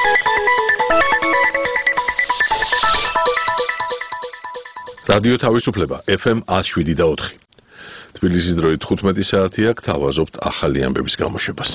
რადიო თავისუფლება FM 107.4. თბილისის დროით 15 საათია, გთავაზობთ ახალი ამბების გამოშვებას.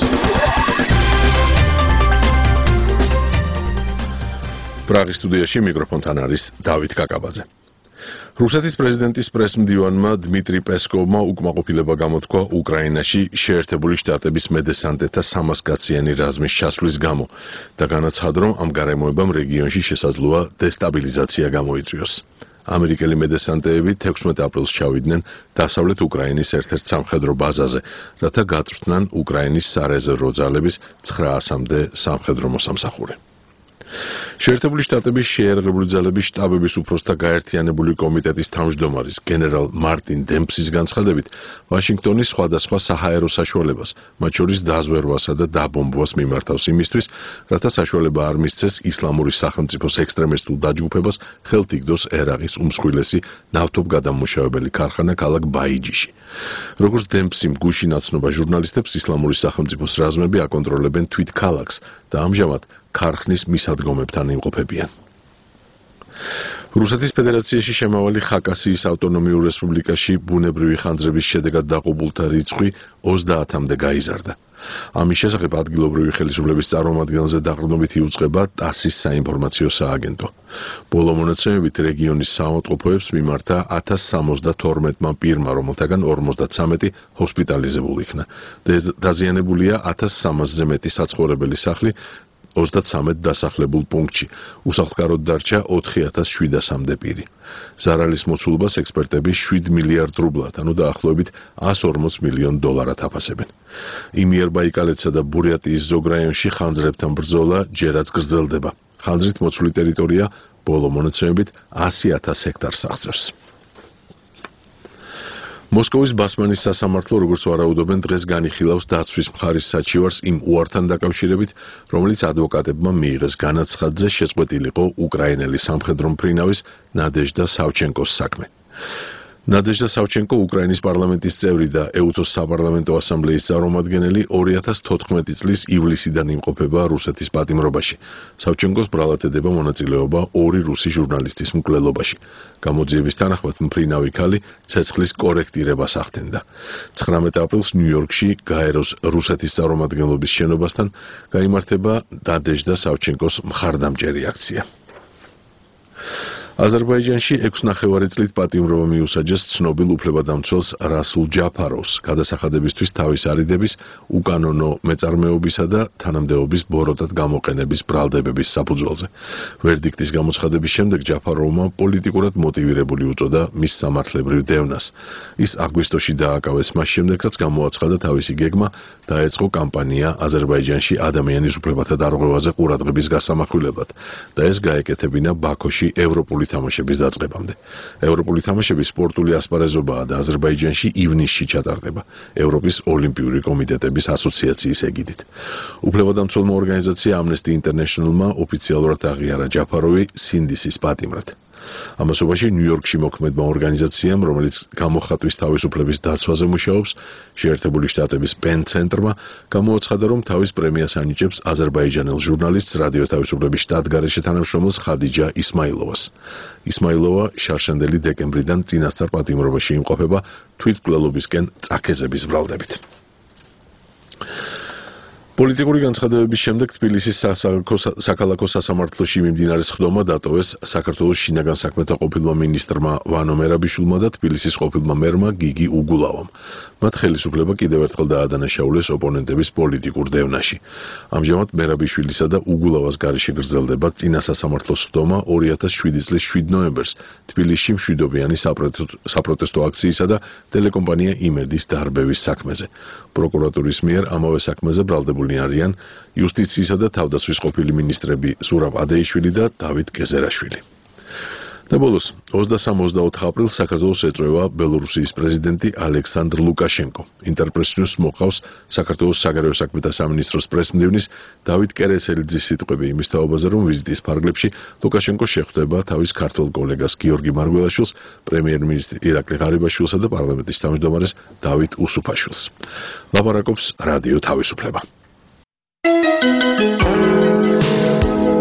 პრაღის სტუდიაში მიკროფონთან არის დავით კაკაბაძე. რუსეთის პრეზიდენტის პრესმდივანმა დმიტრი პესკოვმა უკმაყოფილება გამოთქვა უკრაინაში შეერთებული შტატების მედესანტეთა 300-კაციანი რაზმის ჩასვლის გამო და განაცხადა, რომ ამ გარემოებამ რეგიონში შესაძლოა დესტაბილიზაცია გამოიწვიოს. ამერიკელი მედესანტეები 16 აპრილს ჩავიდნენ დასავლეთ უკრაინის ერთ-ერთ სამხედრო ბაზაზე, რათა გაწვრთნან უკრაინის სარეზერვო ძალების 900-მდე სამხედრო მოსამსახური. შეერთებული შტატების შეიარაღებული ძალების შტაბების უფროსთა გაერთიანებული კომიტეტის თავმჯდომარის გენერალ მარტინ დემპსის განცხადებით, ვაშინგტონი სხვადასხვა საჰაერო საშუალებას, მათ შორის დაზვერვასა და დაბომბვას მიმართავს იმისთვის, რათა საშუალება არ მისცეს ისლამური სახელმწიფოს ექსტრემისტულ დაჯგუფებას ხელთ იგდოს ერაყის უმსხვილესი ნავთობგადამმუშავებელი ქარხანა ქალაქ ბაიჯიში. როგორც დემპსიმ გუში ნაცნობა ჟურნალისტებს, ისლამური სახელმწიფოს რაზმები აკონტროლებენ თვით ქალაქს და ამჟამად ქარხნის მისადგომებთან იმყოფებიან. რუსეთის ფედერაციაში შემავალი ხაკასიის ავტონომიურ რესპუბლიკაში ბუნებრივი ხანძრების შედეგად დაყობულთა რიცხვი 30-მდე გაიზარდა. ამის შესახებ ადგილობრივი ხელისუფლების წარმომადგენელზე დაყრდნობით იუწყება TASS-ის საინფორმაციო სააგენტო. ბოლო მონაცემებით რეგიონის საავადმყოფოებს მიმართა 1072-მა პირმა, რომელთაგან 53 ჰოსპიტალიზებულ იქნა. დაზიანებულია 1300-ზე მეტი საცხოვრებელი სახლი 33 დასახლებულ პუნქტში, უსახლკაროდ დარჩა 4700-მდე პირი. ზარალის მოცულობას ექსპერტები 7 მილიარდ რუბლად, ანუ დაახლოებით 140 მილიონ დოლარად აფასებენ. იმიერბაიკალეთსა და ბურიატიის ზოგ რაიონში ხანძრებთან ბრძოლა ჯერაც გრძელდება. ხანძრით მოცული ტერიტორია ბოლო მონაცემებით 100,000 ჰექტარს აღწევს. მოსკოვის ბასმანის სასამართლო, როგორც ვარაუდობენ, დღეს განიხილავს დაცვის მხარის საჩივარს იმ უართან დაკავშირებით, რომელიც ადვოკატებმა მიიღეს განაცხადზე შეწყვეტილიყო უკრაინელი სამხედრო მფრინავის ნადეჟდა სავჩენკოს საქმე. ნადეჟდა სავჩენკო უკრაინის პარლამენტის წევრი და ეუთოს საპარლამენტო ასამბლეის წარმომადგენელი 2014 წლის ივლისიდან იმყოფება რუსეთის პატიმრობაში. სავჩენკოს ბრალად ედება მონაწილეობა 2 რუსი ჟურნალისტის მკვლელობაში. გამოძიების თანახმად მფრინავი ქალი ცეცხლის კორექტირებას ახდენდა. 19 აპრილს ნიუ-იორკში გაეროს რუსეთის წარმომადგენლობის შენობასთან გაიმართება ნადეჟდა სავჩენკოს მხარდამჭერი აქცია. აზერბაიჯანში 6,5 წლით პატიმრობა მიუსაჯეს ცნობილ უფლებადამცველს რასულ ჯაფაროვს გადასახადებისთვის თავის არიდების, უკანონო მეწარმეობისა და თანამდებობის ბოროტად გამოყენების ბრალდებების საფუძველზე. ვერდიქტის გამოცხადების შემდეგ ჯაფაროვმა პოლიტიკურად მოტივირებული უწოდა მის სამართლებრივ დევნას. ის აგვისტოში დააკავეს მას შემდეგ, რაც გამოაცხადა თავისი გეგმა დაეწყო კამპანია აზერბაიჯანში ადამიანის უფლებათა დარღვევაზე ყურადღების გასამახვილებლად და ეს გაეკეთებინა ბაქოში ევროპული თამაშების დაწყებამდე. ევროპული თამაშები სპორტული ასპარეზობაა და აზერბაიჯანში ივნისში ჩატარდება ევროპის ოლიმპიური კომიტეტების ასოციაციის ეგიდით. უფლებადამცველმა ორგანიზაცია Amnesty International-მა ოფიციალურად აღიარა ჯაფაროვი სინდისის პატიმრად. ამასობაში ნიუ-იორკში მოქმედმა ორგანიზაციამ, რომელიც გამოხატვის თავისუფლების დაცვაზე მუშაობს, შეერთებული შტატების პენ ცენტრმა გამოაცხადა, რომ თავის პრემიას ანიჭებს აზერბაიჯანელ ჟურნალისტს, რადიო თავისუფლების შტატგარეშე თანამშრომელს ხადიჯა ისმაილოვას. ისმაილოვა შარშანდელი დეკემბრიდან წინასწარ პატიმრობაში იმყოფება თვითმკვლელობისკენ წაქეზების ბრალდებით. პოლიტიკური განცხადებების შემდეგ თბილისის საქალაქო სასამართლოში მიმდინარე სხდომა დატოვეს საქართველოს შინაგან საქმეთა ყოფილმა მინისტრმა ვანო მერაბიშვილმა და თბილისის ყოფილმა მერმა გიგი უგულავამ. მათ ხელისუფლება კიდევ ერთხელ დაადანაშაულეს ოპონენტების პოლიტიკურ დევნაში. ამჟამად მერაბიშვილისა და უგულავას გარეშე გრძელდება წინა სასამართლოს სხდომა 2007 წლის 7 ნოემბერს თბილისში მშვიდობიანი საპროტესტო აქციისა და ტელეკომპანია იმედის დარბევის საქმეზე. პროკურატურის მიერ ამავე საქმეზე ბრალდებულნი არიან იუსტიციისა და თავდაცვის ყოფილი მინისტრები ზურაბ ადეიშვილი და დავით გეზერაშვილი. და ბოლოს 23-24 აპრილს საქართველოს ეწვევა ბელორუსიის პრეზიდენტი ალექსანდრ ლუკაშენკო. ინტერპრეს-ნიუს მოყავს საქართველოს საგარეო საქმეთა სამინისტროს პრესმდივნის დავით კერესელიძის სიტყვები იმის თაობაზე, რომ ვიზიტის ფარგლებში ლუკაშენკო შეხვდება თავის ქართველ კოლეგას გიორგი მარგველაშვილს, პრემიერ-მინისტრ ირაკლი ღარიბაშვილსა და პარლამენტის თავმჯდომარეს დავით უსუფაშვილს. ლაპარაკობს რადიო თავისუფლება.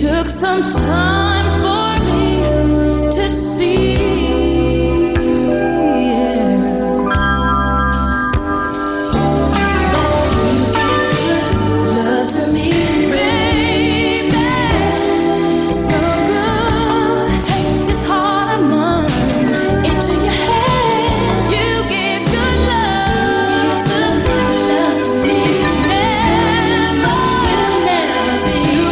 took some time for me to see love to me, baby. So good. Take this heart of mine into your hand. You give good love to me. Love to me. Never will never be too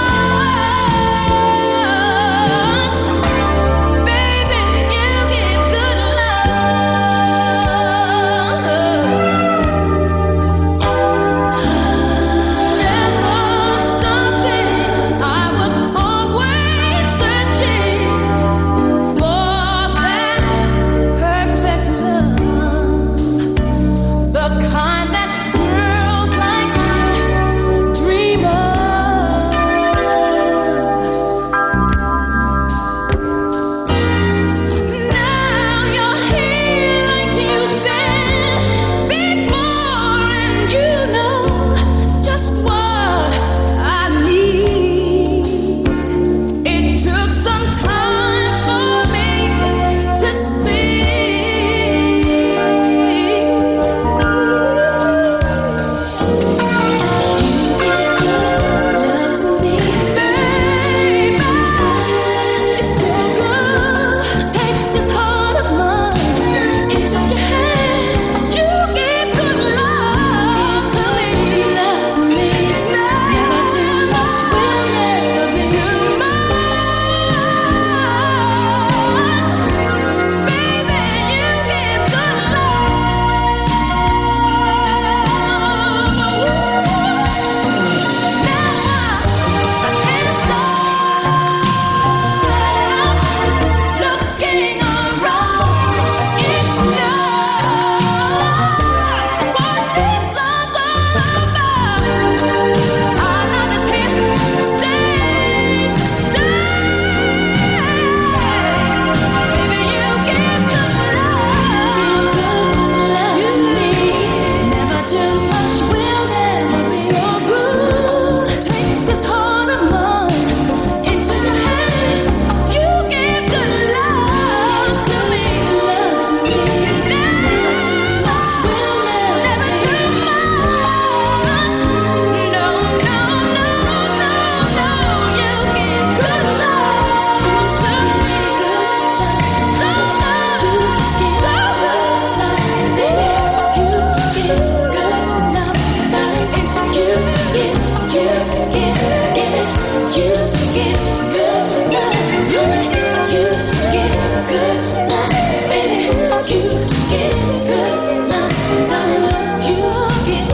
much. Baby, you give good love. Never stopping. I was always searching for that perfect love, the kind that girls like you dream of. Now you're here like you've been before, and you know just what I need. It took some time for me to see. Love to me, baby. It's so good. Take this heart of mine into your hand. You give good love to me. Love to me. It's never too much. Will never be too much. Baby, you give good looking around, it's love. What this love's all about. Our love is here to stay. Baby, you give good love to me. Never too much, will never be so good. Take this heart of mine into your hand. You give good love to me. Love to me. Never too much, will never too much. No, no, no, no, no. You give good love to me. So good. You give good love. Baby, you give good love. Darling, into you give it. You give good love. You give good love. Baby, you give good love. Darling, you give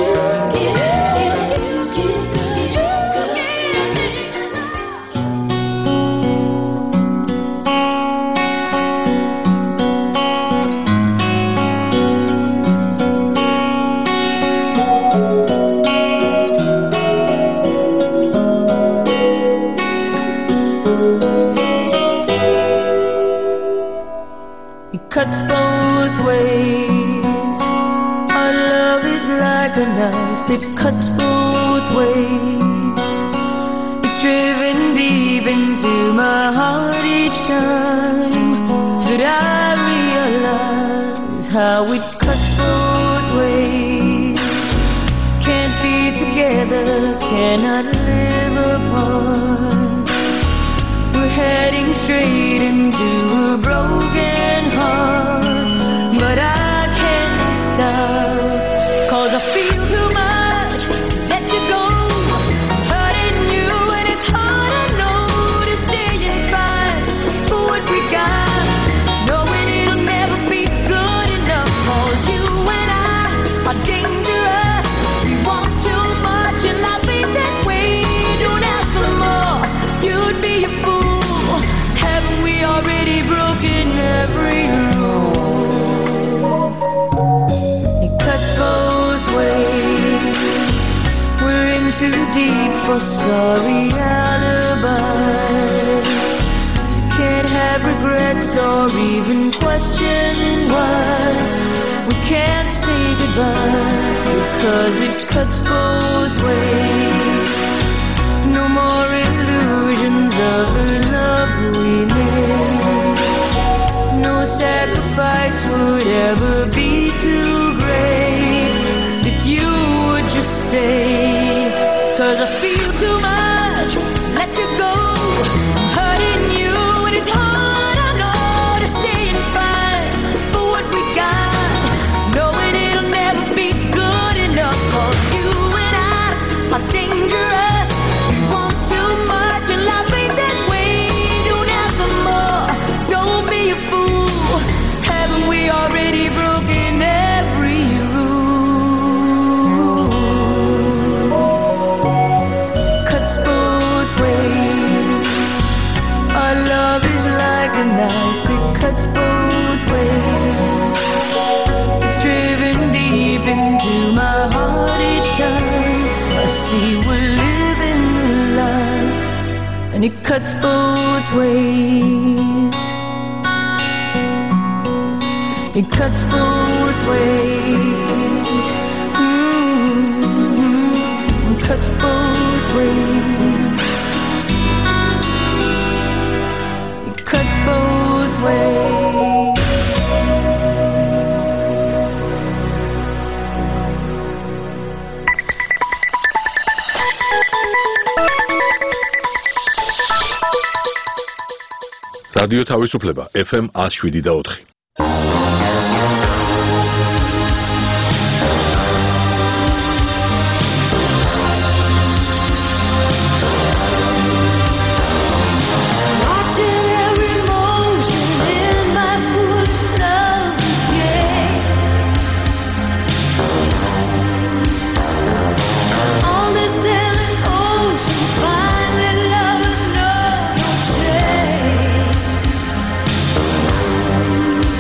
It cuts both ways. Our love is like a knife, it cuts both ways. It's driven deep into my heart each time that I realize how it cuts both ways. Can't be together, cannot live apart. We're heading straight into a broken heart, but I can't stop, 'cause I feel too much, let you go, hurting you, and it's hard, I know, to stay and fight for what we got, knowing it'll never be good enough, 'cause you and I are dangerous, we want too much, and life ain't that way, don't ask for more, you'd be a fool, haven't we already broken every rule? It cuts both ways, we're in too deep for sorry alibis. Can't have regrets or even question why we can't say goodbye, because it cuts both ways. No more illusions. 'Cause I feel too much, let you go, hurting you, and it's hard, I know, to stay and fight for what we got, knowing it'll never be good enough for you and I are dangerous. We want too much, and life ain't that way. Don't ask for more, don't be a fool. Haven't we already broken every rule? Cuts both ways. Our love is like a knife, it cuts both ways. It's driven deep into my heart each time I see we're living the life, and it cuts both ways. It cuts both ways. It cuts both ways. It cuts both ways. რადიო თავისუფლება FM 107.4. Watching every motion in my footsteps again. On this endless ocean, finding lovers know no shame.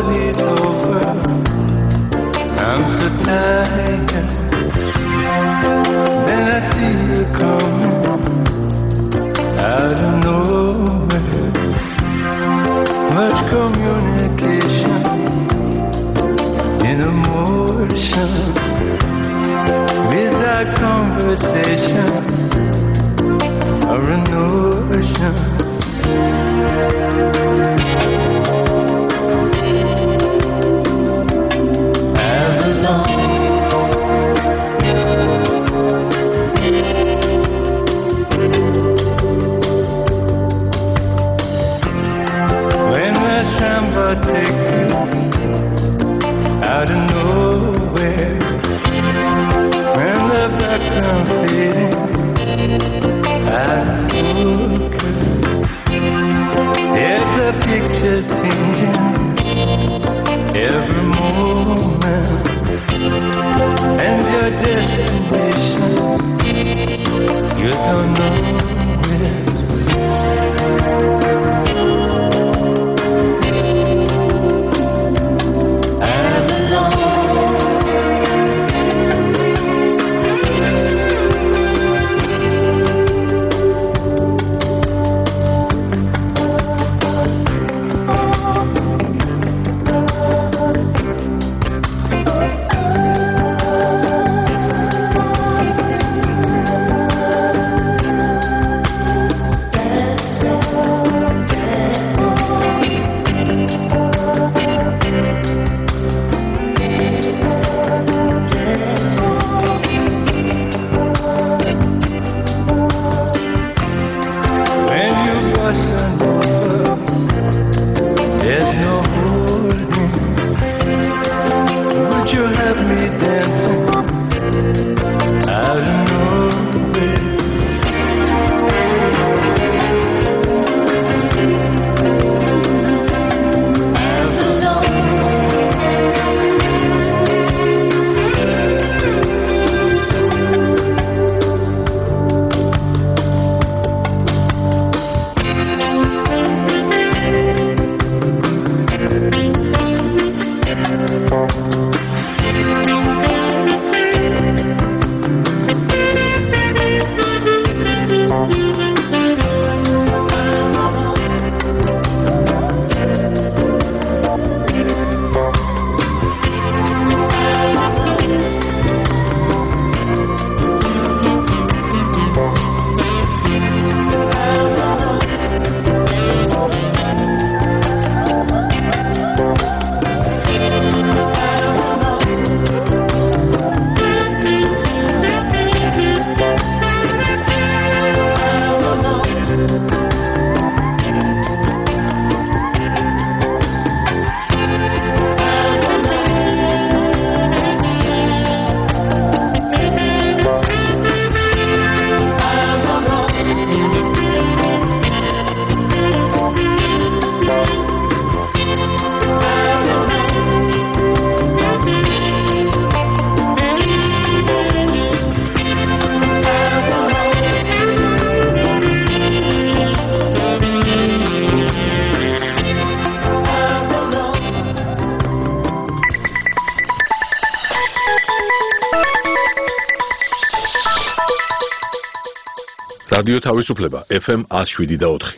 is over. I'm so tired. Then I see you coming out of nowhere. Much communication in emotion, without conversation or a notion. When the samba take you out of nowhere, when the background fading out of focus, there's the picture changing every moment, and your destination you don't know where. რადიო თავისუფლება FM 107.4.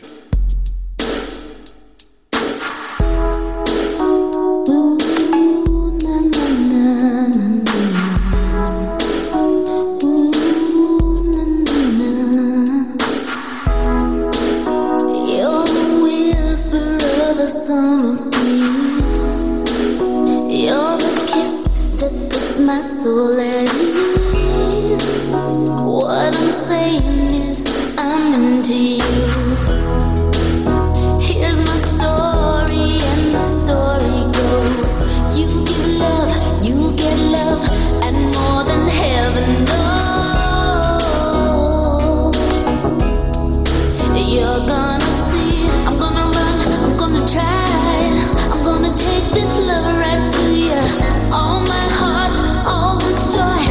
Take this love right to you, all my heart, all this joy.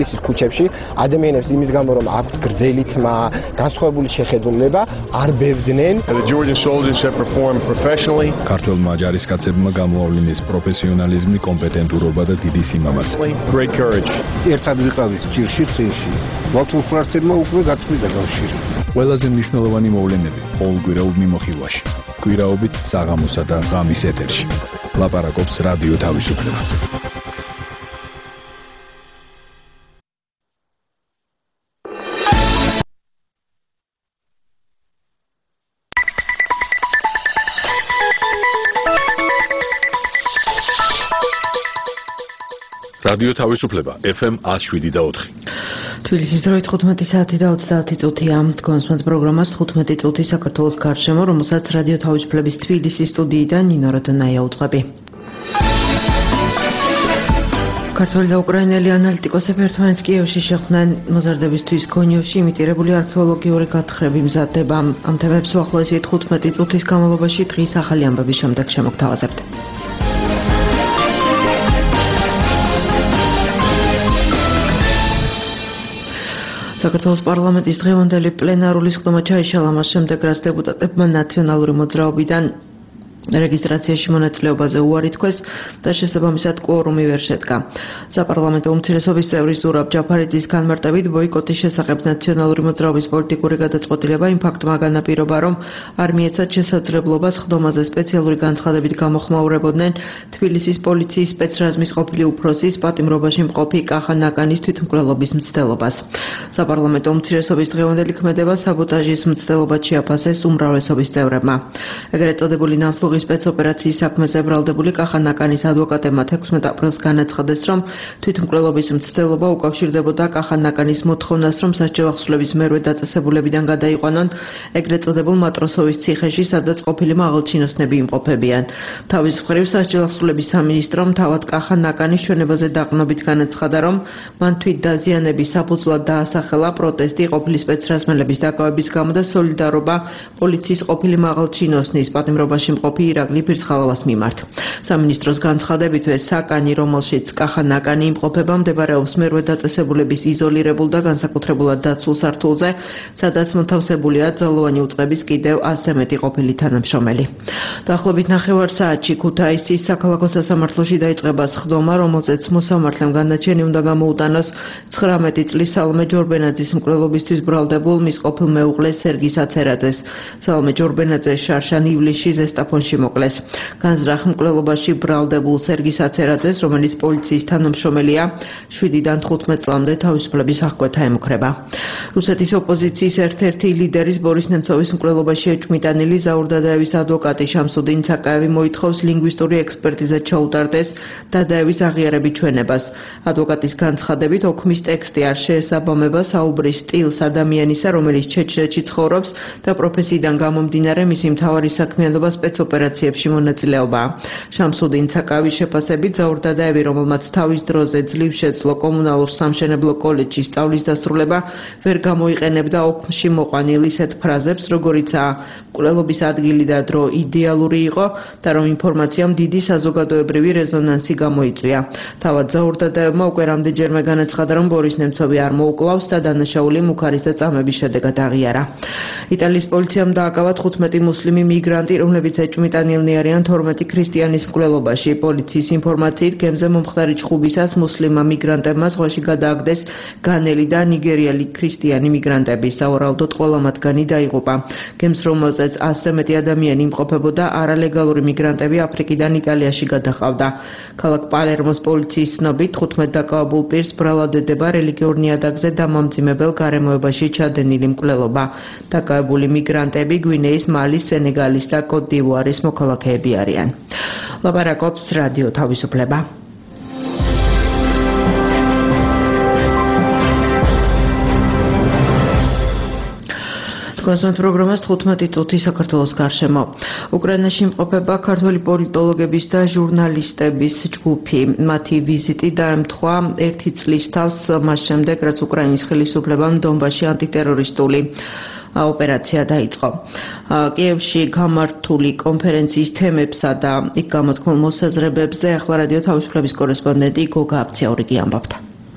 თბილისის ქუჩებში ადამიანებს იმის გამო რომ აქვთ გრძელი თმა, განსხვავებული შეხედულება, არ ბევდნენ. The Georgian soldiers have performed professionally. ქართველმა ჯარისკაცებმა გამოავლინეს პროფესიონალიზმი, კომპეტენტურობა და დიდი სიმამაცე. Great courage. ერთად ვიყავით ჭირში წინში. მართლმსვარმა უკვე გაწყვიტა კავშირი. ყველაზე მნიშვნელოვანი მოვლენები ყოველკვირეულ მიმოხილვაში. კვირაობით საღამოსა და ღამის ეთერში. ლაპარაკობს რადიო თავისუფლება. რადიო თავისუფლება FM 107.4. თბილისის დროით 15 საათი და 30 წუთია. თქვენს პროგრამას 15 წუთი საქართველოს გარშემო, რომელსაც რადიო თავისუფლების თბილისის სტუდიიდან ნინო როდანაია უძღვები. ქართველი და უკრაინელი ანალიტიკოსები ერთმანეთს კიევში შეხვდნენ მოზარდებისთვის გონიოში იმიტირებული არქეოლოგიური გათხრები მზადდება. ამ თემებს უახლოესი 15 წუთის განმავლობაში დღის ახალი ამბების შემდეგ შემოგთავაზებთ. საქართველოს პარლამენტის დღევანდელი პლენარული სხდომა ჩაიშალა მას შემდეგ, რაც დეპუტატებმა ნაციონალური მოძრაობიდან რეგისტრაციაში მონაწილეობაზე უარი თქვეს და შესაბამისად კვორუმი ვერ შედგა. საპარლამენტო უმცირესობის წევრი ზურაბ ჯაფარიძის განმარტებით ბოიკოტის შესახებ ნაციონალური მოძრაობის პოლიტიკური გადაწყვეტილება იმ ფაქტმა განაპირობა, რომ არ მიეცათ შესაძლებლობა სხდომაზე სპეციალური განცხადებით გამოხმაურებოდნენ თბილისის პოლიციის სპეცრაზმის ყოფილი უფროსის პატიმრობაში მყოფი კახა ნაკანის თვითმკვლელობის მცდელობას. საპარლამენტო უმცირესობის დღევანდელი ქმედება საბოტაჟის მცდელობად შეაფასეს უმრავლესობის წევრებმა. ეგრეთ წოდებული ნავთლუღის სპეცოპერაციის საქმეზე ბრალდებული კახა ნაკანის ადვოკატებმა 16 აპრილს განაცხადეს, რომ თვითმკვლელობის მცდელობა უკავშირდებოდა კახა ნაკანის მოთხოვნას, რომ სასჯელ ახსნილების მერვე დაწესებულებიდან გადაიყვანონ ეგრეთ წოდებულ მატროსოვის ციხეში, სადაც ყოფილი მაღალჩინოსნები იმყოფებიან. თავის მხრივ სასჯელ ახსნილების სამინისტრომ თავად კახა ნაკანის ჩვენებაზე დაყრდნობით განაცხადა, რომ მან თვით დაზიანების საფუძვლად დაასახელა პროტესტი ყოფილი სპეცრაზმელების დაკავების გამო და სოლიდარობა პოლიციის ყოფილი მაღალჩინოსნის პატიმრობაში მყოფი ირაკლი ფირცხალოვას მიმართ. სამინისტროს განცხადებით, ეს საკანი, რომელშიც კახა ნაკანი იმყოფება, მდებარეობს მერვე დაწესებულების იზოლირებულ და განსაკუთრებულად დაცულ სართულზე, სადაც მოთავსებულია ძალოვანი უწყების კიდევ 100 მეტი ყოფილი თანამშრომელი. დაახლოებით 9 საათში ქუთაისის საქალაქო სასამართლოში დაიწყება სხდომა, რომელზეც მოსამართლემ განაჩენი უნდა გამოუტანოს 19 წლის სალომე ჯორბენაძის მკვლელობისთვის ბრალდებულ მის ყოფილ მეუღლეს სერგი საცერაძეს. სალომე ჯორბენაძე შარშან ივლისში ზესტაფონში მოკლეს. განზრახ მკვლელობაში ბრალდებულ სერგი საცერაძეს, რომელიც პოლიციის თანამშრომელია, 7-დან 15 წლამდე თავისუფლების აღკვეთა ემუქრება. რუსეთის ოპოზიციის ერთ-ერთი ლიდერის ბორის ნემცოვის მკვლელობაში ეჭვმიტანილი ზაურ დადაევის ადვოკატი შამსუდინ ცაკაევი მოითხოვს ლინგვისტური ექსპერტიზა ჩაუტარდეს დადაევის აღიარებით ჩვენებას. ადვოკატის განცხადებით, ოქმის ტექსტი არ შეესაბამება საუბრის სტილს ადამიანისა, რომელიც ჩეჩრეთში ცხოვრობს და პროფესიიდან გამომდინარე მისი მთავარი საქმიანობა სპეცოპერაციებში მონაწილეობა. შამსუდინ ცაკაევის შეფასებით ზაურ დადაევი, რომელმაც თავის დროზე ძლივ შეძლო კომუნალურ სამშენებლო კოლეჯში სწავლის დასრულება, ვერ გამოიყენებდა ოქმში მოყვანილ ისეთ ფრაზებს, როგორიცაა მკვლელობის ადგილი და დრო იდეალური იყო და რომ ინფორმაციამ დიდი საზოგადოებრივი რეზონანსი გამოიწვია. თავად ზაურ დადაევმა უკვე რამდენჯერმე განაცხადა, რომ ბორის ნემცოვი არ მოუკლავს და დანაშაული მუქარის და წამების შედეგად აღიარა. იტალიის პოლიციამ დააკავა 15 მუსლიმი მიგრანტი, რომლებიც ეჭვმიტანილნი არიან 12 ქრისტიანის მკვლელობაში. პოლიციის ინფორმაციით, გემზე მომხდარი ჩხუბისას მუსლიმმა მიგრანტებმა ზღვაში გადააგდეს განელი და ნიგერიელი ქრისტიანი მიგრანტები. სავარაუდოდ ყველა მათგანი დაიღუპა. გემს, რომელზეც 100 მეტი ადამიანი იმყოფებოდა, არალეგალური მიგრანტები აფრიკიდან იტალიაში გადაყავდა. ქალაქ პალერმოს პოლიციის ცნობით 15 დაკავებულ პირს ბრალად ედება რელიგიურ ნიადაგზე დამამძიმებელ გარემოებაში ჩადენილი მკვლელობა. დაკავებული მიგრანტები გვინეის, მალის, სენეგალის და კოტ-დივუარის მოქალაქეები არიან. ლაპარაკობს რადიო თავისუფლება. კონსულტ პროგრამას 15 წუთი საქართველოს გარშემო. უკრაინაში იმყოფება ქართველი პოლიტოლოგების და ჟურნალისტების ჯგუფი. მათი ვიზიტი დაემთხვა 1 წლის თავს მას შემდეგ, რაც უკრაინის ხელისუფლებამ დონბასში ანტიტერორისტული ოპერაცია დაიწყო. კიევში გამართული კონფერენციის თემებსა და იქ გამოთქმულ მოსაზრებებზე ახლა რადიო თავისუფლების კორესპონდენტი გოგა აფციაურიგი ამბობდა.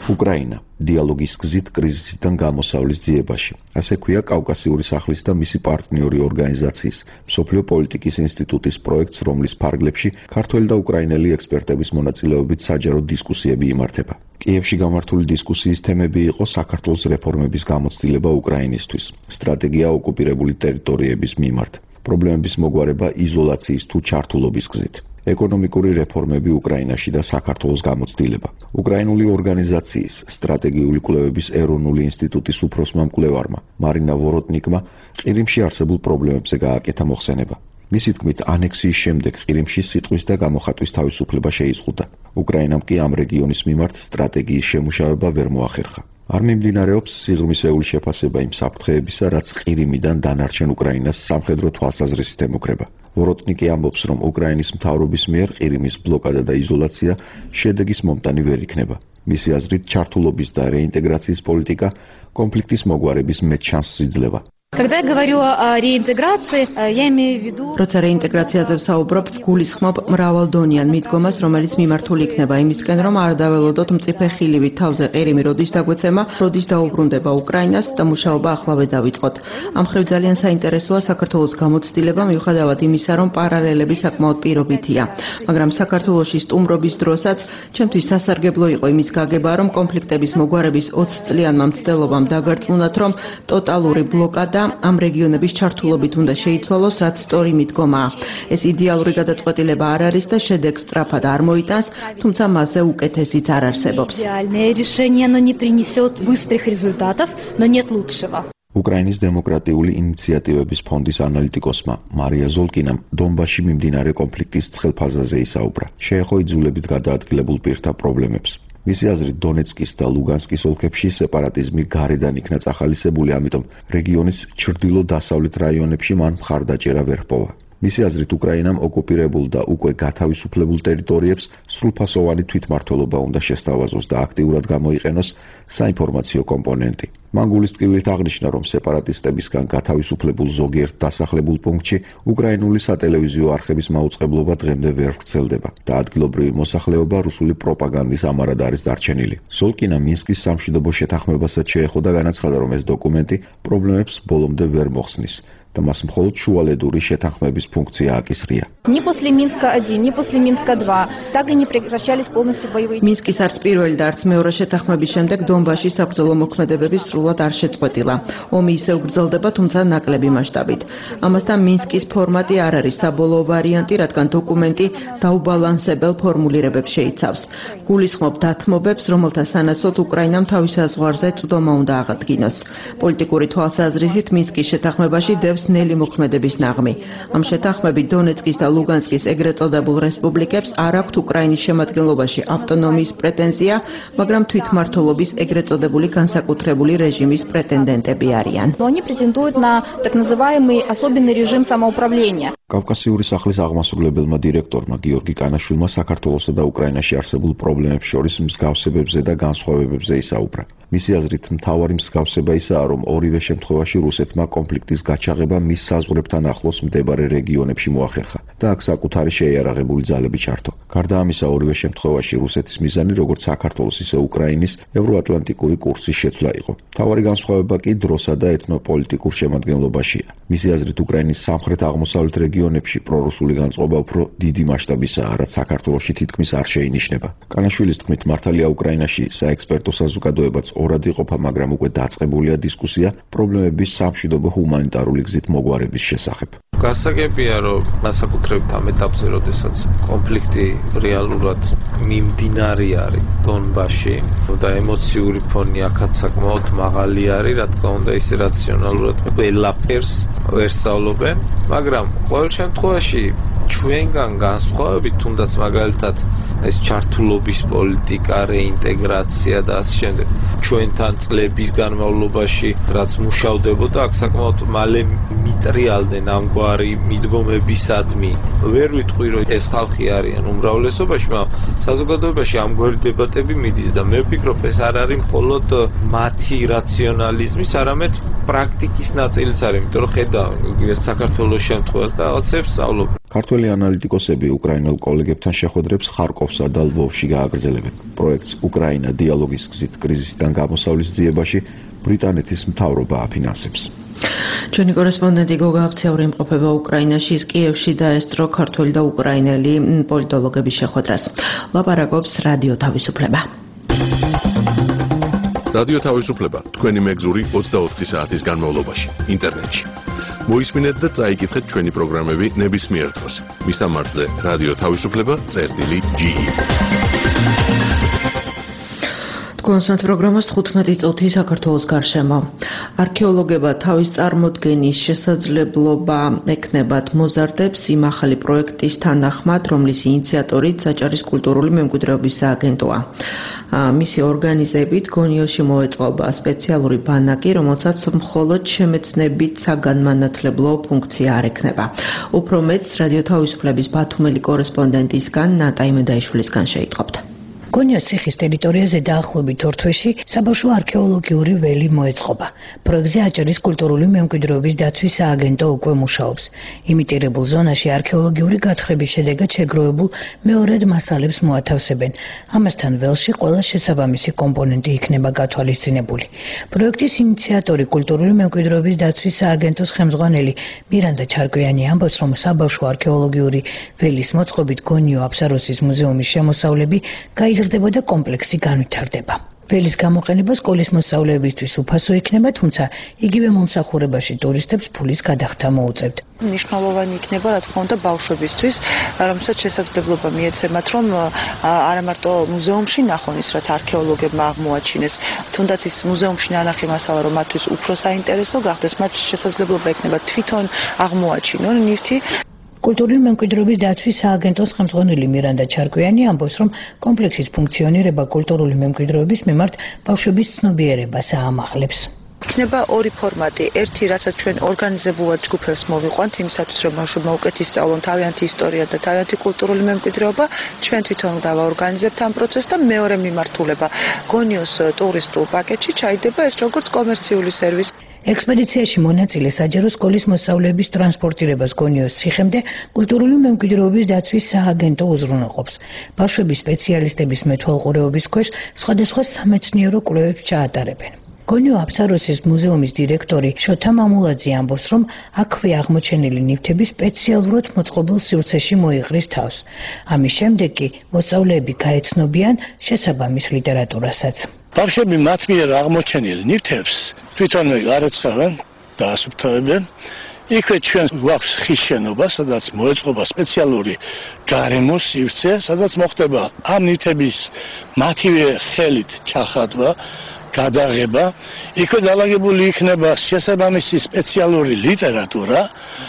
უკრაინა დიალოგის გზით კრიზისიდან გამოსავლის ძიებაში. ასე ქვია კავკასიური სახლის და მისი პარტნიორი ორგანიზაციის მსოფლიო პოლიტიკის ინსტიტუტის პროექტს, რომლის ფარგლებში ქართველი და უკრაინელი ექსპერტების მონაწილეობით საჯარო დისკუსიები იმართება. კიევში გამართული დისკუსიის თემები იყო საქართველოს რეფორმების გამოცდილება უკრაინისთვის, სტრატეგია ოკუპირებული ტერიტორიების მიმართ, პრობლემების მოგვარება იზოლაციის თუ ჩართულობის გზით. ეკონომიკური რეფორმები უკრაინაში და საქართველოს გამოცდილება. უკრაინული ორგანიზაციის სტრატეგიული კვლევების ეროვნული ინსტიტუტის უფროსმა მკვლევარმა მარინა ვოროტნიკმა ყირიმში არსებულ პრობლემებზე გააკეთა მოხსენება. მისი თქმით, ანექსიის შემდეგ ყირიმში სიტყვის და გამოხატვის თავისუფლება შეიზღუდა. უკრაინამ კი ამ რეგიონის მიმართ სტრატეგიის შემუშავება ვერ მოახერხა. არ მიმდინარეობს სიღრმისეული შეფასება იმ საფრთხეებისა, რაც ყირიმიდან დანარჩენ უკრაინას სამხედრო თვალსაზრისით ემუქრება. ვოროტნიკი ამბობს, რომ უკრაინის მთავრობის მიერ ყირიმის ბლოკადა და იზოლაცია შედეგის მომტანი ვერ იქნება. მისი აზრით, ჩართულობის და რეინტეგრაციის პოლიტიკა კონფლიქტის მოგვარების მეტ შანსს იძლევა. Когда я говорю о реинтеграции, я имею в виду... როცა რეინტეგრაციაზე ვსაუბრობ, გულისხმობ მრავალდონიან მიდგომას, რომელიც მიმართული იქნება იმისკენ, რომ არ დაველოდოთ მწიფე ხილივით თავზე ყირიმი როდის დაგვეცემა, როდის დაუბრუნდება უკრაინას და მუშაობა ახლავე დავიწყოთ. ამ მხრივ ძალიან საინტერესოა საქართველოს გამოცდილება, მიუხედავად იმისა, რომ პარალელები საკმაოდ პირობითია. მაგრამ საქართველოში სტუმრობის დროსაც ჩემთვის სასარგებლო იყო იმის გაგება, რომ კონფლიქტების მოგვარების 20 წლიანმა მცდელობამ დაგარწმუნათ, რომ ტოტალური ბლოკადა ამ რეგიონების ჩართულობით უნდა შეიცვალოს, რაც სწორი მიდგომაა. ეს იდეალური გადაწყვეტილება არ არის და შედეგს სწრაფად არ მოიტანს, თუმცა მასზე უკეთესიც არ არსებობს. Идеальное решение, оно не принесет быстрых результатов, но нет лучшего. უკრაინის დემოკრატიული ინიციატივების ფონდის ანალიტიკოსმა მარია ზოლკინამ დონბასში მიმდინარე კონფლიქტის ცხელ ფაზაზე ისაუბრა. შეეხო იძულებით გადაადგილებულ პირთა პრობლემებს. მისი აზრით, დონეცკის და ლუგანსკის ოლქებში სეპარატიზმი გარედან იქნა წახალისებული, ამიტომ რეგიონის ჩრდილო-დასავლეთ რაიონებში მან მხარდაჭერა ვერ ჰპოვა. მისი აზრით, უკრაინამ ოკუპირებულ და უკვე გათავისუფლებულ ტერიტორიებს სრულფასოვანი თვითმმართველობა უნდა შესთავაზოს და აქტიურად გამოიყენოს საინფორმაციო კომპონენტი. მან გულისწყივით აღნიშნა, რომ სეპარატისტებისგან გათავისუფლებულ ზოგიერთ დასახლებულ პუნქტში უკრაინული სატელევიზიო არხების მაუწყებლობა დღემდე ვერ ვრცელდება და ადგილობრივი მოსახლეობა რუსული პროპაგანდის ამარად არის დარჩენილი. ზოლკინა მინსკის სამშვიდობო შეთანხმებასაც შეეხო და განაცხადა, რომ ეს დოკუმენტი პრობლემებს ბოლომდე ვერ მოხსნის და მას მხოლოდ შუალედური შეთანხმების ფუნქცია აკისრია. Ни после Минска 1, ни после Минска 2 так и не прекращались полностью боевые. მინსკის არც პირველი და არც მეორე შეთანხმების შემდეგ დონბასში საბრძოლო მოქმედებები სრულად არ შეწყვეტილა. ომი ისევ გრძელდება, თუმცა ნაკლები მასშტაბით. ამასთან მინსკის ფორმატი არ არის საბოლოო ვარიანტი, რადგან დოკუმენტი დაუბალანსებელ ფორმულირებებს შეიცავს. გულისხმობ დათმობებს, რომელთა სანაცვლოდ უკრაინამ თავის საზღვარზე წვდომა უნდა აღადგინოს. პოლიტიკური თვალსაზრისით მინსკის შეთანხმებაში დევს ნელი მოქმედების ნაღმი. ამ შეთანხმებით დონეცკის და ლუგანსკის ეგრეთ წოდებულ რესპუბლიკებს არ აქვთ უკრაინის შემადგენლობაში ავტონომიის პრეტენზია, მაგრამ თვითმმართველობის ეგრეთ წოდებული განსაკუთრებული რეჟიმის პრეტენდენტები არიან. Они претендуют на так называемый особенный режим самоуправления. კავკასიური სახლის აღმასრულებელმა დირექტორმა გიორგი კანაშვილმა საქართველოსა და უკრაინაში არსებულ პრობლემებს შორის მსგავსებებზე და განსხვავებებზე ისაუბრა. მისი აზრით, მთავარი მსგავსება ისაა, რომ ორივე შემთხვევაში რუსეთმა კონფლიქტის გაჩაღება მის საზღვრებთან ახლოს მდებარე რეგიონებში მოახერხა და აქ საკუთარი შეიარაღებული ძალები ჩართო. გარდა ამისა, ორივე შემთხვევაში რუსეთის მიზანი როგორც საქართველოს, ისე უკრაინის ევროატლანტიკური კურსის შეცვლა იყო. მთავარი განსხვავება კი დროსა და ეთნოპოლიტიკურ შემადგენლობაშია. მისი აზრით, უკრაინის სამხრეთ-აღმოსავლეთ რეგიონებში პრორუსული განწყობა უფრო დიდი მასშტაბისაა, რაც საქართველოში თითქმის არ შეინიშნება. კანაშვილის თქმით, მართალია უკრაინაში საექსპერტო საზოგადოებაც ორად იყოფა, მაგრამ უკვე დაწყებულია დისკუსია პრობლემების სამშვიდობო ჰუმანიტარული გზით მოგვარების შესახებ. გასაგებია, რომ განსაკუთრებით ამ ეტაპზე, როდესაც კონფლიქტი რეალურად მიმდინარე არის დონბასში და ემოციური ფონი აქაც საკმაოდ მაღალი არის, რა თქმა უნდა, ისე რაციონალურად ყველაფერს ვერ სწავლობენ, მაგრამ ყოველ შემთხვევაში ჩვენგან განსხვავებით, თუნდაც მაგალითად ეს ჩართულობის პოლიტიკა, რეინტეგრაცია და ასე შემდეგ, ჩვენთან წლების განმავლობაში რაც მუშავდებოდა, აქ საკმაოდ მალე მიტრიალდნენ ამგვარი მიდგომებისადმი. ვერ ვიტყვი, რომ ეს ხალხი არიან უმრავლესობაში, მაგრამ საზოგადოებაში ამგვარი დებატები მიდის და მე ვფიქრობ, ეს არ არის მხოლოდ მათი რაციონალიზმის, არამედ პრაქტიკის ნაწილიც არის, იმიტომ რომ ხედავ იგივე საქართველოს შემთხვევას და რაღაცებს სწავლობ. ქართველი ანალიტიკოსები უკრაინელ კოლეგებთან შეხვედრებს ხარკოვსა და ლვოვში გააგრძელებენ. პროექტს უკრაინა დიალოგის გზით კრიზისიდან გამოსავლის ძიებაში ბრიტანეთის მთავრობა აფინანსებს. ჩვენი კორესპონდენტი გოგა აფციური იმყოფება უკრაინაში, ის კიევში დაესწრო ქართველი და უკრაინელი პოლიტოლოგების შეხვედრას. ლაპარაკობს რადიო თავისუფლება. რადიო თავისუფლება თქვენი მეგზური 24 საათის განმავლობაში ინტერნეტში. მოისმინეთ და წაიკითხეთ ჩვენი პროგრამები ნებისმიერ დროს. მისამართზე რადიო თავისუფლება.ge. კონსანტ პროგრამას 15 წუთი საქართველოს გარშემო. არქეოლოგება თავის წარმოდგენის შესაძლებლობა ეკნებათ მოზარდებს იმ ახალი პროექტის თანახმად, რომლის ინიციატორიც საჭარის კულტურული მემკვიდრეობის სააგენტოა. მისი ორგანიზებით გონიოში მოეწყობა სპეციალური ბანაკი, რომელსაც მხოლოდ შემეცნებით საგანმანათლებლო ფუნქცია არ ექნება. უფრო მეტს რადიო თავისუფლების ბათუმელი კორესპონდენტისგან ნატა იმედაიშვილისგან შეიტყობთ. გონიოს ციხის ტერიტორიაზე დაახლოებით 2 თვეში საბავშვო არქეოლოგიური ველი მოეწყობა. პროექტზე აჭარის კულტურული მემკვიდრეობის დაცვის სააგენტო უკვე მუშაობს. იმიტირებულ ზონაში არქეოლოგიური გათხრების შედეგად შეგროვებულ მეორედ მასალებს მოათავსებენ. ამასთან ველში ყველა შესაბამისი კომპონენტი იქნება გათვალისწინებული. პროექტის ინიციატორი კულტურული მემკვიდრეობის დაცვის სააგენტოს ხელმძღვანელი მირანდა ჩარკვიანი ამბობს, რომ საბავშვო არქეოლოგიური ველის მოწყობით გონიო აფსაროსის მუზეუმის შემოსავლები გაიზრდებოდა კომპლექსი განვითარდება. ველის გამოყენება სკოლის მოსწავლეებისთვის უფასო იქნება, თუმცა იგივე მომსახურებაში ტურისტებს ფულის გადახდა მოუწევთ. მნიშვნელოვანი იქნება, რა თქმა უნდა, ბავშვებისთვის, რომელსაც შესაძლებლობა მიეცემათ, რომ არა მარტო მუზეუმში ნახონ ის, რაც არქეოლოგებმა აღმოაჩინეს, თუნდაც ის მუზეუმში ნანახი მასალა, რომ მათთვის უფრო საინტერესო გახდეს, მათ შესაძლებლობა ექნება თვითონ აღმოაჩინონ ნივთი. კულტურული მემკვიდრეობის დაცვის სააგენტოს ხელმძღვანელი მირანდა ჩარკვიანი ამბობს, რომ კომპლექსის ფუნქციონირება კულტურული მემკვიდრეობის მიმართ ბავშვების ცნობიერებას აამაღლებს. იქნება ორი ფორმატი. ერთი, რასაც ჩვენ ორგანიზებულად ჯგუფებს მოვიყვანთ, იმისათვის, რომ ბავშვებმა უკეთ ისწავლონ თავიანთი ისტორია და თავიანთი კულტურული მემკვიდრეობა, ჩვენ თვითონ დავაორგანიზებთ ამ პროცესს და მეორე მიმართულება. გონიოს ტურისტულ პაკეტში ჩაიდება ეს როგორც კომერციული სერვისი. ექსპედიციაში მონაწილე საჯარო სკოლის მოსწავლეების ტრანსპორტირებას გონიოს ციხემდე კულტურული მემკვიდრეობის დაცვის სააგენტო უზრუნველყოფს. ბავშვების სპეციალისტების მეთვალყურეობის ქვეშ სხვადასხვა სამეცნიერო კვლევებს ჩაატარებენ. გონიო აფსაროსის მუზეუმის დირექტორი შოთა მამულაძე ამბობს, რომ აქვე აღმოჩენილი ნივთები სპეციალურად მოწყობილ სივრცეში მოიყრის თავს. ამის შემდეგ კი მოსწავლეები გაეცნობიან შესაბამის ლიტერატურასაც. ბავშვები მათ მიერ აღმოჩენილ ნივთებს თვითონვე არეცხავენ და ასუფთავებენ. იქვე ჩვენ გვაქვს ხის შენობა, სადაც მოეწყობა სპეციალური გარემოს სივრცე, სადაც მოხდება ამ ნივთების მათივე ხელით ჩახატვა, გადაღება. იქვე დალაგებული იქნება შესაბამისი სპეციალური ლიტერატურა.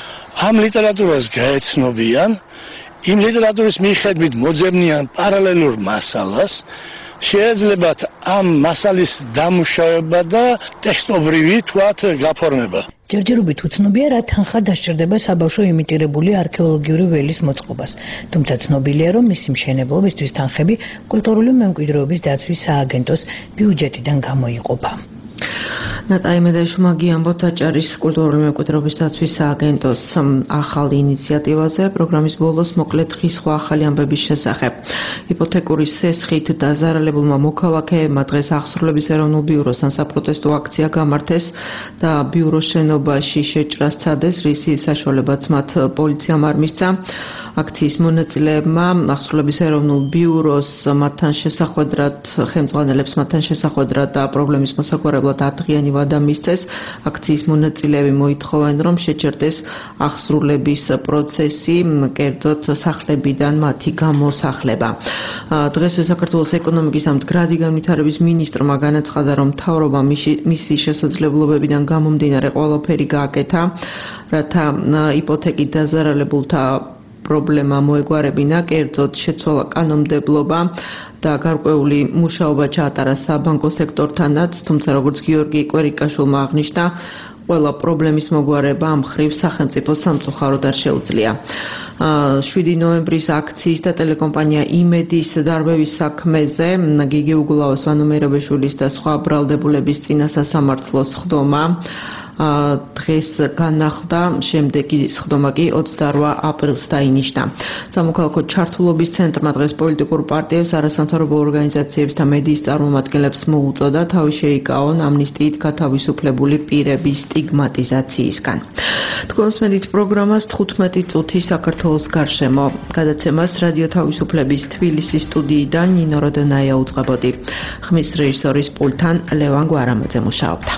ამ ლიტერატურას გაეცნობიან, იმ ლიტერატურის მიხედვით მოძებნიან პარალელურ მასალას. შეეძლებათ ამ მასალის დამუშავება და ტექსტობრივი თქვათ გაფორმება. ჯერჯერობით უცნობია, რა თანხა დასჭირდება საბავშვო იმიტირებული არქეოლოგიური ველის მოწყობას. თუმცა ცნობილია, რომ მისი მშენებლობისთვის თანხები კულტურული მემკვიდრეობის დაცვის სააგენტოს ბიუჯეტიდან გამოიყოფა. ნატა იმედაიშვილმა გიამბოთ აჭარის კულტურული მემკვიდრეობის დაცვის სააგენტოს ახალ ინიციატივაზე. პროგრამის ბოლოს მოკლედ ხისხვა ახალი ამბების შესახებ. იპოთეკური სესხით დაზარალებულმა მოქალაქეებმა დღეს აღსრულების ეროვნულ ბიუროსთან საპროტესტო აქცია გამართეს და ბიუროს შენობაში შეჭრა სცადეს, რის საშუალებაც მათ პოლიციამ არ მისცა. აქციის მონაწილეებმა აღსრულების ეროვნულ ბიუროს მათთან შესახვედრად ხელმძღვანელებს მათთან შესახვედრად და პრობლემის მოსაგვარებლად ათღიანი ვადა მისცეს. აქციის მონაწილეები მოითხოვენ, რომ შეჩერდეს აღსრულების პროცესი, კერძოდ სახლებიდან მათი გამოსახლება. დღესვე საქართველოს ეკონომიკის და მდგრადი განვითარების მინისტრმა განაცხადა, რომ მთავრობა მისი შესაძლებლობებიდან გამომდინარე ყველაფერი გააკეთა, რათა იპოთეკით დაზარალებულთა პრობლემა მოეგვარებინა, კერძოდ შეცვალა კანონმდებლობა და გარკვეული მუშაობა ჩაატარა საბანკო სექტორთანაც, თუმცა როგორც გიორგი კვერიკაშვილმა აღნიშნა, ყველა პრობლემის მოგვარება ამ ხრივ სახელმწიფოს სამწუხაროდ არ შეუძლია. 7 ნოემბრის აქციის და ტელეკომპანია იმედის დარბევის საქმეზე გიგი უგულავას, ვანო მერაბეშვილის და სხვა ბრალდებულების წინა სასამართლოს ხდომა დღეს განახლდა, შემდეგი სხდომა კი 28 აპრილს დაინიშნა. სამოქალაქო ჩართულობის ცენტრმა დღეს პოლიტიკურ პარტიებს, არასამთავრობო ორგანიზაციებს და მედიის წარმომადგენლებს მოუწოდა თავი შეიკავონ ამნისტიით გათავისუფლებული პირების სტიგმატიზაციისგან. თქვენს მედით პროგრამას 15 წუთი საქართველოს გარშემო. გადაცემას რადიო თავისუფლების თბილისის სტუდიიდან ნინო როდონაია უძღვებოდი. ხმის რეჟისორის პულტთან ლევან გვარამოძე მუშაობდა.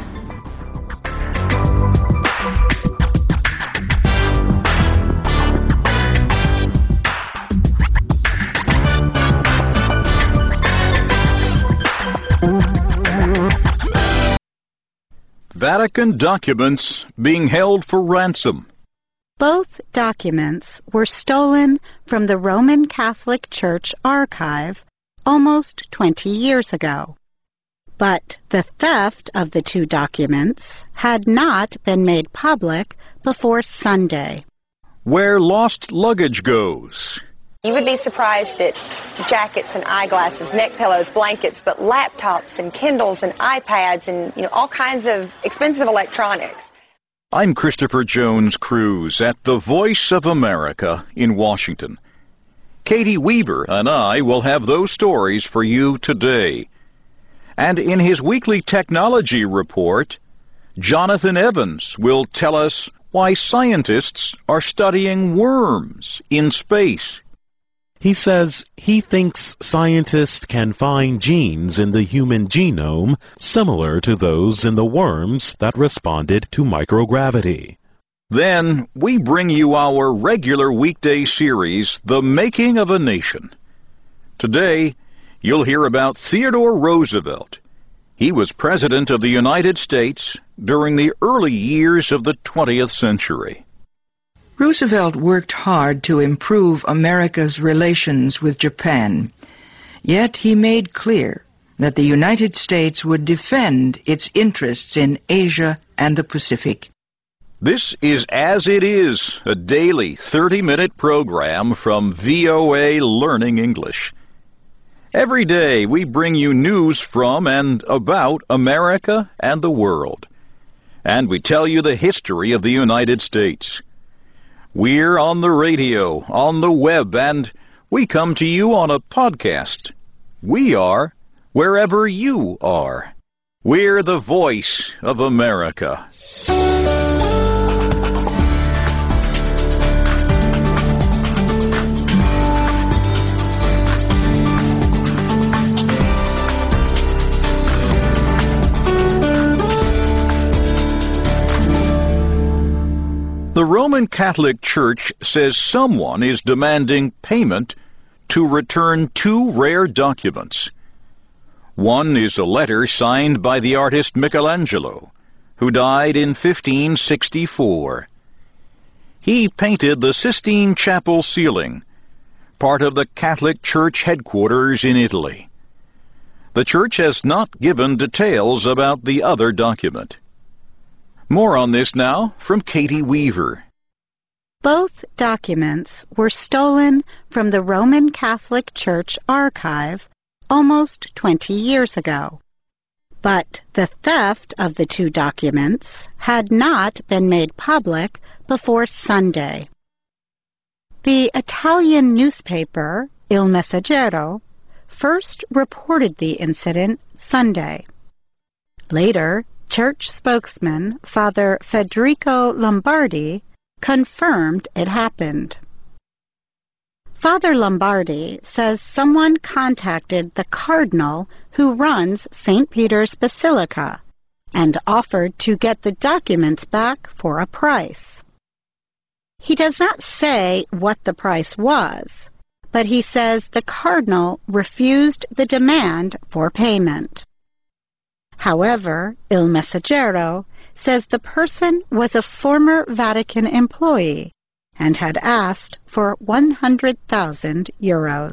Vatican documents being held for ransom. Both documents were stolen from the Roman Catholic Church archive almost 20 years ago. But the theft of the two documents had not been made public before Sunday. Where lost luggage goes. You would be surprised at jackets and eyeglasses, neck pillows, blankets, but laptops and Kindles and iPads and all kinds of expensive electronics. I'm Christopher Jones Cruz at the Voice of America in Washington. Katie Weaver and I will have those stories for you today. And in his weekly technology report, Jonathan Evans will tell us why scientists are studying worms in space. He says he thinks scientists can find genes in the human genome similar to those in the worms that responded to microgravity. Then we bring you our regular weekday series, The Making of a Nation. Today, you'll hear about Theodore Roosevelt. He was President of the United States during the early years of the 20th century. Roosevelt worked hard to improve America's relations with Japan, yet he made clear that the United States would defend its interests in Asia and the Pacific. This is As It Is, a daily 30-minute program from VOA Learning English. Every day we bring you news from and about America and the world. And we tell you the history of the United States. We're on the radio, on the web, and we come to you on a podcast. We are wherever you are. We're the Voice of America. The Roman Catholic Church says someone is demanding payment to return two rare documents. One is a letter signed by the artist Michelangelo, who died in 1564. He painted the Sistine Chapel ceiling, part of the Catholic Church headquarters in Italy. The Church has not given details about the other document. More on this now from Katie Weaver. Both documents were stolen from the Roman Catholic Church archive almost 20 years ago. But the theft of the two documents had not been made public before Sunday. The Italian newspaper Il Messaggero first reported the incident Sunday. Later, Church spokesman Father Federico Lombardi confirmed it happened. Father Lombardi says someone contacted the cardinal who runs St. Peter's Basilica and offered to get the documents back for a price. He does not say what the price was, but he says the cardinal refused the demand for payment. However, Il Messaggero says the person was a former Vatican employee and had asked for 100,000 euros.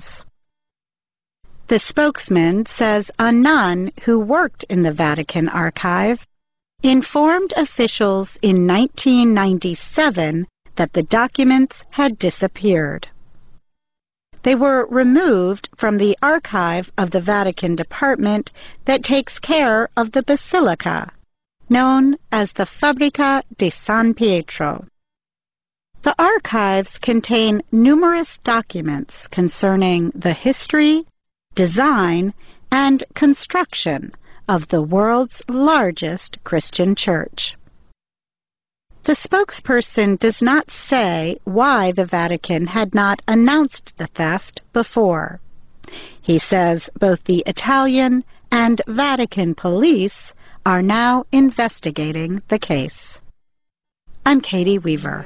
The spokesman says a nun who worked in the Vatican archive informed officials in 1997 that the documents had disappeared. They were removed from the archive of the Vatican department that takes care of the Basilica, known as the Fabbrica di San Pietro. The archives contain numerous documents concerning the history, design, and construction of the world's largest Christian church. The spokesperson does not say why the Vatican had not announced the theft before. He says both the Italian and Vatican police are now investigating the case. I'm Katie Weaver.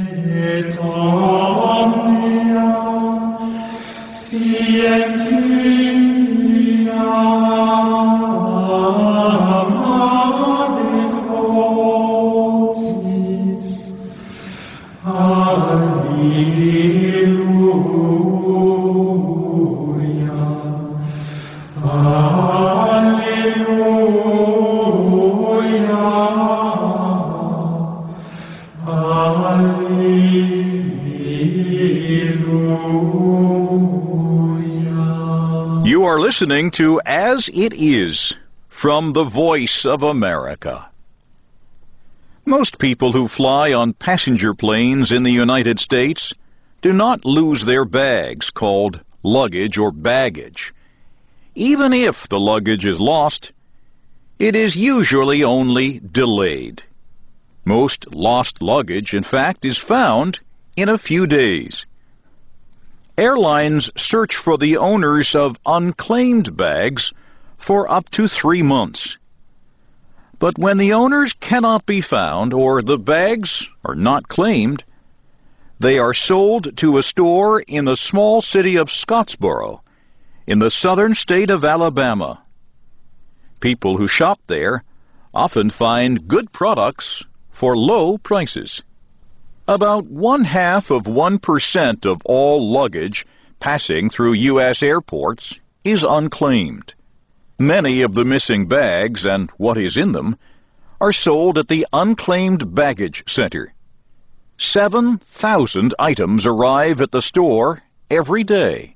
You are listening to As It Is from the Voice of America. Most people who fly on passenger planes in the United States do not lose their bags, called luggage or baggage. Even if the luggage is lost, it is usually only delayed. Most lost luggage, in fact, is found in a few days. Airlines search for the owners of unclaimed bags for up to 3 months. But when the owners cannot be found or the bags are not claimed, they are sold to a store in the small city of Scottsboro in the southern state of Alabama. People who shop there often find good products for low prices. About 0.5% of all luggage passing through U.S. airports is unclaimed. Many of the missing bags and what is in them are sold at the Unclaimed Baggage Center. 7,000 items arrive at the store every day.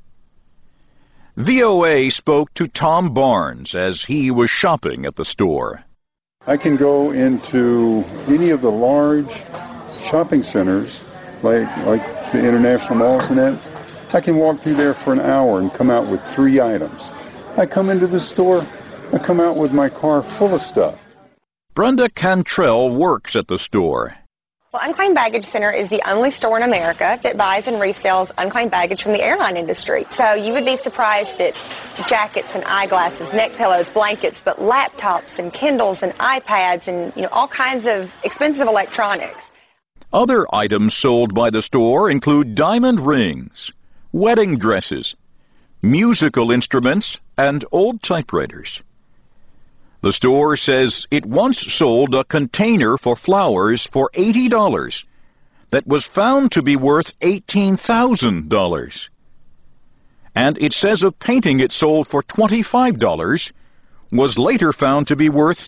VOA spoke to Tom Barnes as he was shopping at the store. I can go into any of the large shopping centers, like the international malls and that. I can walk through there for an hour and come out with 3 items. I come into the store, I come out with my car full of stuff. Brenda Cantrell works at the store. Well, Unclaimed Baggage Center is the only store in America that buys and resells unclaimed baggage from the airline industry. So you would be surprised at jackets and eyeglasses, neck pillows, blankets, but laptops and Kindles and iPads and all kinds of expensive electronics. Other items sold by the store include diamond rings, wedding dresses, musical instruments, and old typewriters. The store says it once sold a container for flowers for $80 that was found to be worth $18,000. And it says a painting it sold for $25 was later found to be worth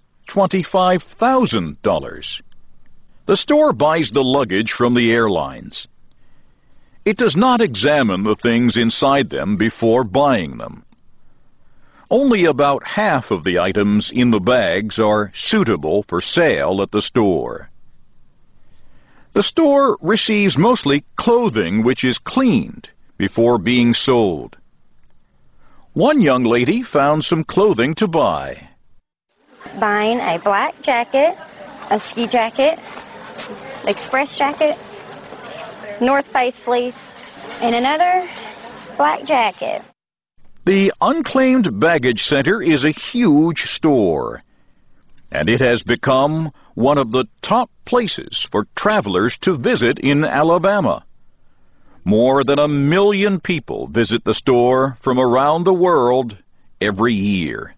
$25,000. The store buys the luggage from the airlines. It does not examine the things inside them before buying them. Only about half of the items in the bags are suitable for sale at the store. The store receives mostly clothing which is cleaned before being sold. One young lady found some clothing to buy. Buying a black jacket, a ski jacket, express jacket, North Face fleece, and another black jacket. The Unclaimed Baggage Center is a huge store, and it has become one of the top places for travelers to visit in Alabama. More than 1 million people visit the store from around the world every year.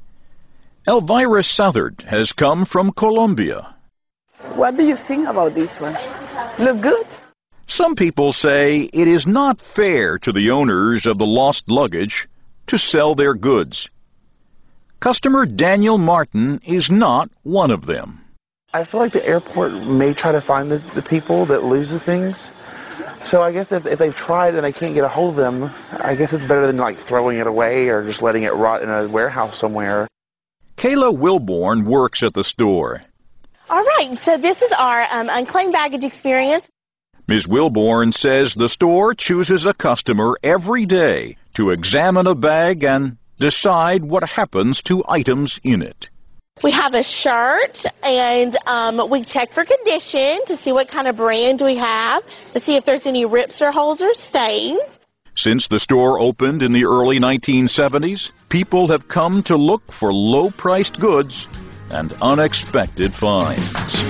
Elvira Southard has come from Colombia. What do you think about this one? Look good? Some people say it is not fair to the owners of the lost luggage to sell their goods. Customer Daniel Martin is not one of them. I feel like the airport may try to find the people that lose the things. So I guess if they've tried and they can't get a hold of them, I guess it's better than like throwing it away or just letting it rot in a warehouse somewhere. Kayla Wilborn works at the store. All right, so this is our unclaimed baggage experience. Ms. Wilborn says the store chooses a customer every day to examine a bag and decide what happens to items in it. We have a shirt, and we check for condition to see what kind of brand we have, to see if there's any rips or holes or stains. Since the store opened in the early 1970s, people have come to look for low-priced goods and unexpected finds.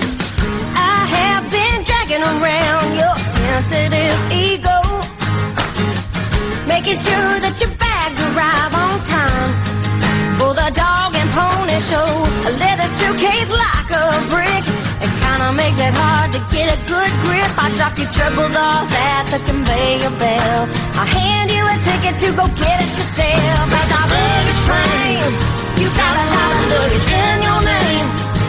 I have been dragging around your sensitive ego, making sure that your bags arrive on time for the dog and pony show. A leather suitcase like a brick, it kinda makes it hard to get a good grip. I drop your troubles off at the conveyor belt. I hand you a ticket to go get it yourself. As our baggage claim, you got a lot of luggage in your name.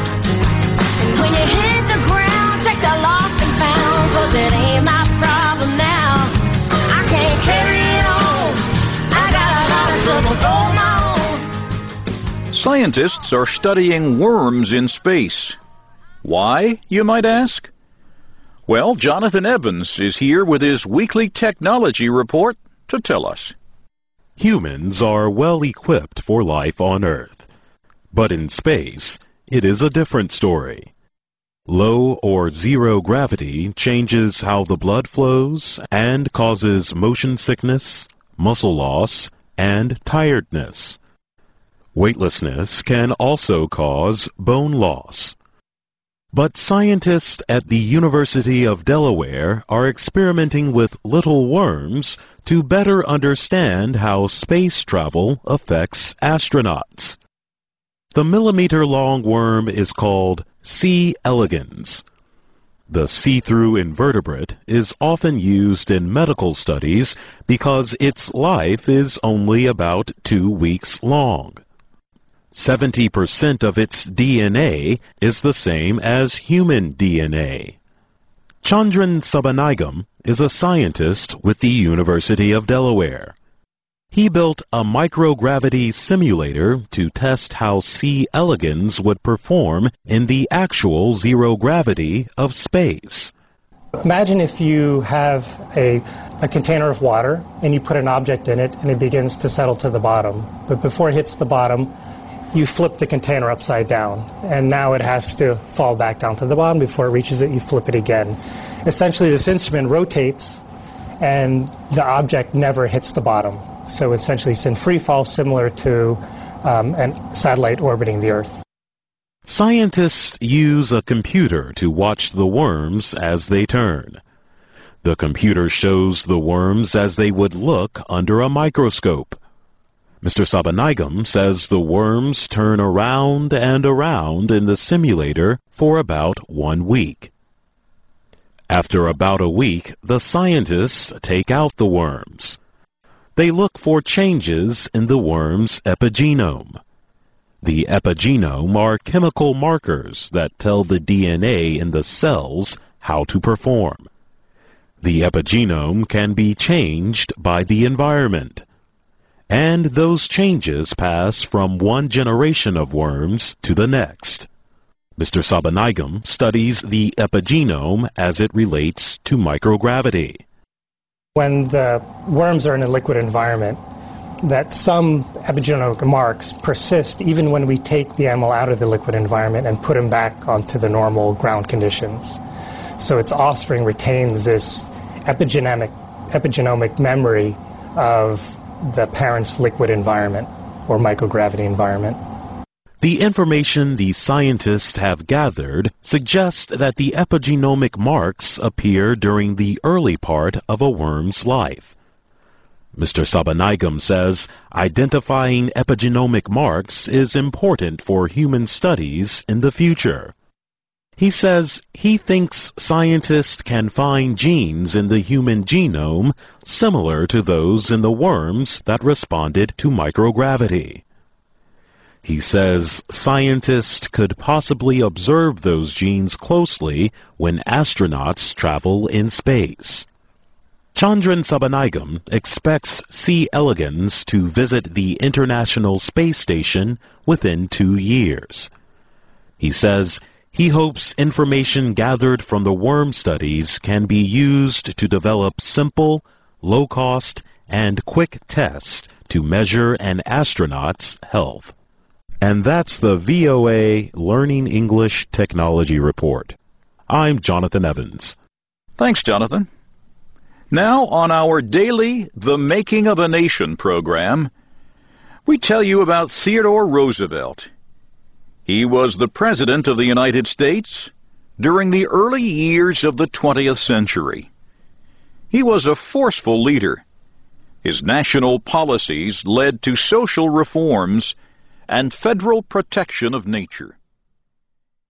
And when you hit the ground, check the lost and found, 'cause it ain't my problem now. I can't carry it on. I got a lot of troubles on my own. Scientists are studying worms in space. Why, you might ask? Well, Jonathan Evans is here with his weekly technology report to tell us. Humans are well equipped for life on Earth. But in space, it is a different story. Low or zero gravity changes how the blood flows and causes motion sickness, muscle loss, and tiredness. Weightlessness can also cause bone loss. But scientists at the University of Delaware are experimenting with little worms to better understand how space travel affects astronauts. The millimeter-long worm is called C. elegans. The see-through invertebrate is often used in medical studies because its life is only about 2 weeks long. 70% of its DNA is the same as human DNA. Chandran Sabanigam is a scientist with the University of Delaware. He built a microgravity simulator to test how C. elegans would perform in the actual zero gravity of space. Imagine if you have a container of water and you put an object in it and it begins to settle to the bottom. But before it hits the bottom, you flip the container upside down, and now it has to fall back down to the bottom. Before it reaches it, you flip it again. Essentially, this instrument rotates, and the object never hits the bottom. So essentially, it's in free fall, similar to a satellite orbiting the Earth. Scientists use a computer to watch the worms as they turn. The computer shows the worms as they would look under a microscope. Mr. Sabanigam says the worms turn around and around in the simulator for about 1 week. After about a week, the scientists take out the worms. They look for changes in the worm's epigenome. The epigenome are chemical markers that tell the DNA in the cells how to perform. The epigenome can be changed by the environment. And those changes pass from one generation of worms to the next. Mr. Sabanigam studies the epigenome as it relates to microgravity. When the worms are in a liquid environment, that some epigenomic marks persist even when we take the animal out of the liquid environment and put him back onto the normal ground conditions. So its offspring retains this epigenomic memory of the parent's liquid environment or microgravity environment. The information the scientists have gathered suggests that the epigenomic marks appear during the early part of a worm's life. Mr. Sabanigam says identifying epigenomic marks is important for human studies in the future. He says he thinks scientists can find genes in the human genome similar to those in the worms that responded to microgravity. He says scientists could possibly observe those genes closely when astronauts travel in space. Chandran Sabanigam expects C. elegans to visit the International Space Station within 2 years. He says he hopes information gathered from the worm studies can be used to develop simple, low-cost, and quick tests to measure an astronaut's health. And that's the VOA Learning English Technology Report. I'm Jonathan Evans. Thanks, Jonathan. Now, on our daily The Making of a Nation program, we tell you about Theodore Roosevelt. He was the President of the United States during the early years of the 20th century. He was a forceful leader. His national policies led to social reforms and federal protection of nature.